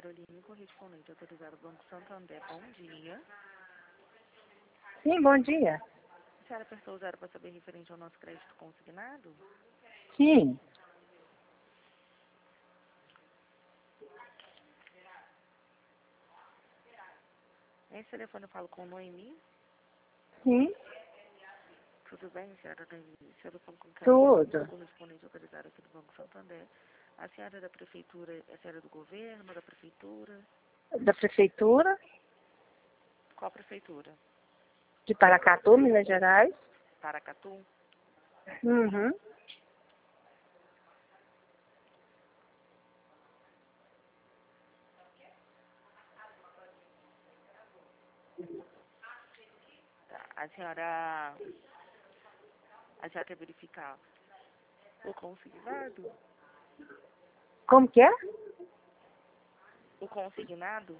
Caroline, correspondente autorizado do Banco Santander. Bom dia. Sim, bom dia. A senhora apertou o 0 para saber referente ao nosso crédito consignado? Sim. Esse telefone eu falo com Noemi. Sim, Tudo bem, senhora Noemi? Senhora fala com Caroline, tudo. correspondente autorizado aqui do Banco Santander. A senhora é da prefeitura, a senhora é do governo, da prefeitura? Da prefeitura Qual prefeitura? de Paracatu, Minas Gerais. Paracatu? Uhum. Tá. A senhora quer verificar o consignado? Como que é? O consignado?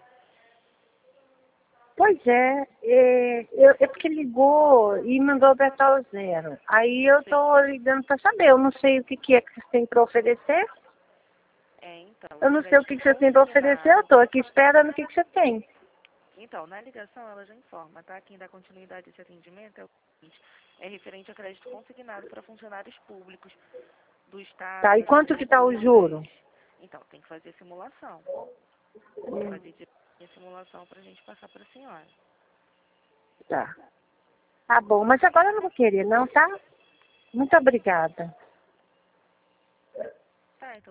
Pois é, é porque ligou e mandou apertar o 0. Aí eu tô ligando para saber, eu não sei o que é que vocês têm para oferecer. Então, Eu o não sei o crédito que vocês têm para oferecer, eu consignado. tô aqui esperando o que você tem. Então, na ligação ela já informa, tá? Quem dá continuidade a esse atendimento é o seguinte, é referente a crédito consignado para funcionários públicos do Estado, Tá, e das quanto que tá o juro? prefeituras. Então, tem que fazer simulação. Tem que fazer a simulação para a gente passar para a senhora. Tá. Tá bom, mas agora eu não vou querer não, tá? Muito obrigada. Tá, então.